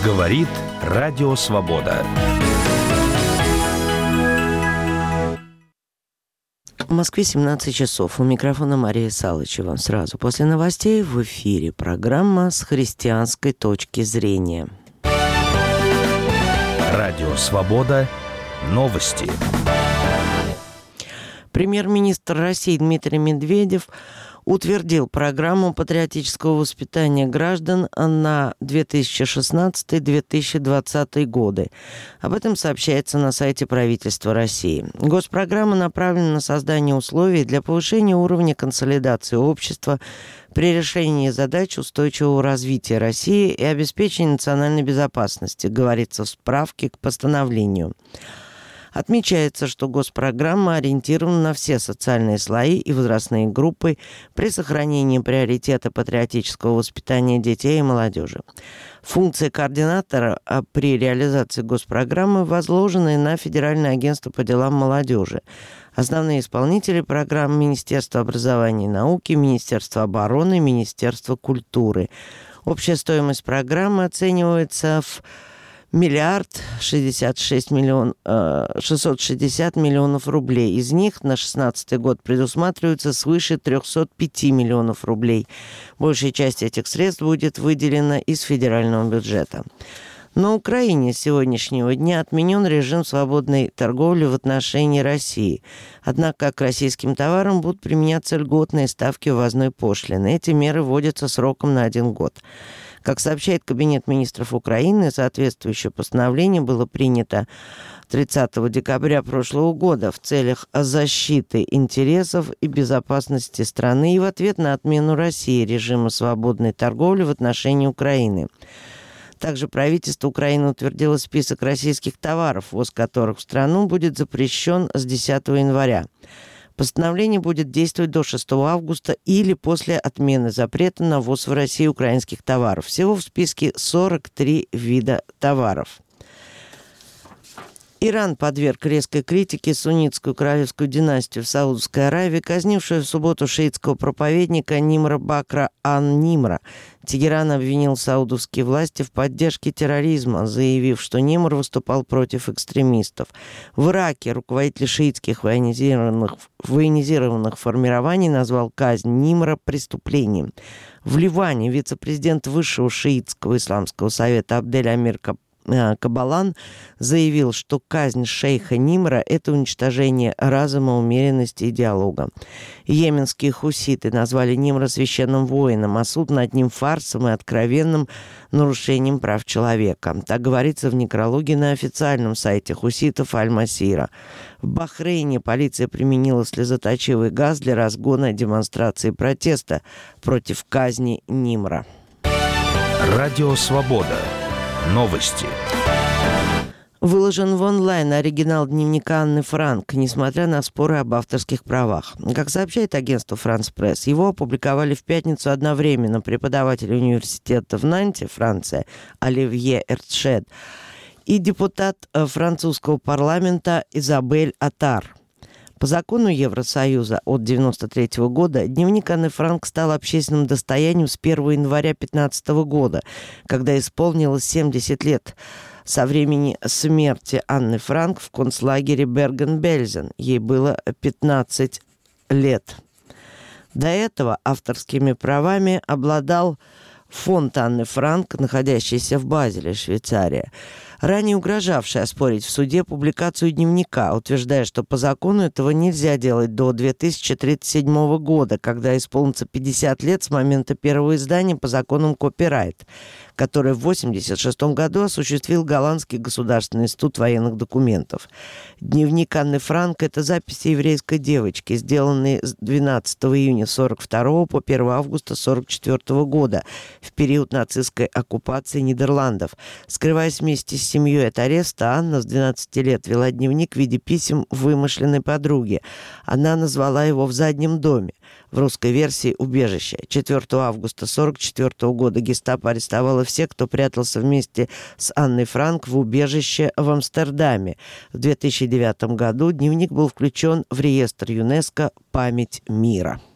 Говорит Радио Свобода. В Москве 17 часов. У микрофона Мария Салычева. Сразу после новостей в эфире программа «С христианской точки зрения». Радио Свобода. Новости. Премьер-министр России Дмитрий Медведев утвердил программу патриотического воспитания граждан на 2016-2020 годы. Об этом сообщается на сайте правительства России. Госпрограмма направлена на создание условий для повышения уровня консолидации общества при решении задач устойчивого развития России и обеспечения национальной безопасности, говорится в справке к постановлению. Отмечается, что госпрограмма ориентирована на все социальные слои и возрастные группы при сохранении приоритета патриотического воспитания детей и молодежи. Функции координатора при реализации госпрограммы возложены на Федеральное агентство по делам молодежи. Основные исполнители программы — Министерство образования и науки, Министерство обороны, Министерство культуры. Общая стоимость программы оценивается в 1 660 миллионов рублей. Из них на 2016 год предусматривается свыше 305 миллионов рублей. Большая часть этих средств будет выделена из федерального бюджета. На Украине с сегодняшнего дня отменен режим свободной торговли в отношении России. Однако к российским товарам будут применяться льготные ставки ввозной пошлины. Эти меры вводятся сроком на 1 год. Как сообщает Кабинет министров Украины, соответствующее постановление было принято 30 декабря прошлого года в целях защиты интересов и безопасности страны и в ответ на отмену России режима свободной торговли в отношении Украины. Также правительство Украины утвердило список российских товаров, ввоз которых в страну будет запрещен с 10 января. Постановление будет действовать до 6 августа или после отмены запрета на ввоз в Россию украинских товаров. Всего в списке 43 вида товаров. Иран подверг резкой критике суннитскую королевскую династию в Саудовской Аравии, казнившую в субботу шиитского проповедника Нимра Бакра ан-Нимра. Тегеран обвинил саудовские власти в поддержке терроризма, заявив, что Нимр выступал против экстремистов. В Ираке руководитель шиитских военизированных формирований назвал казнь Нимра преступлением. В Ливане вице-президент Высшего шиитского исламского совета Абдель-Амир Кабалан заявил, что казнь шейха Нимра – это уничтожение разума, умеренности и диалога. Йеменские хуситы назвали Нимра священным воином, а суд над ним фарсом и откровенным нарушением прав человека. Так говорится в некрологе на официальном сайте хуситов Аль-Масира. В Бахрейне полиция применила слезоточивый газ для разгона демонстрации протеста против казни Нимра. Радио Свобода. Новости. Выложен в онлайн оригинал дневника Анны Франк, несмотря на споры об авторских правах. Как сообщает агентство «Франс Пресс», его опубликовали в пятницу одновременно преподаватель университета в Нанте, Франция, Оливье Эртшед, и депутат французского парламента Изабель Аттар. По закону Евросоюза от 1993 года дневник Анны Франк стал общественным достоянием с 1 января 2015 года, когда исполнилось 70 лет со времени смерти Анны Франк в концлагере Берген-Бельзен. Ей было 15 лет. До этого авторскими правами обладал фонд Анны Франк, находящийся в Базеле, Швейцария, ранее угрожавший оспорить в суде публикацию дневника, утверждая, что по закону этого нельзя делать до 2037 года, когда исполнится 50 лет с момента первого издания по законам копирайт, который в 1986 году осуществил Голландский государственный институт военных документов. Дневник Анны Франк – это записи еврейской девочки, сделанные с 12 июня 1942 по 1 августа 1944 года, в период нацистской оккупации Нидерландов. Скрываясь вместе с семьей от ареста, Анна с 12 лет вела дневник в виде писем вымышленной подруги. Она назвала его «В заднем доме». В русской версии «Убежище». 4 августа 1944 года гестапо арестовало всех, кто прятался вместе с Анной Франк в убежище в Амстердаме. В 2009 году дневник был включен в реестр ЮНЕСКО «Память мира».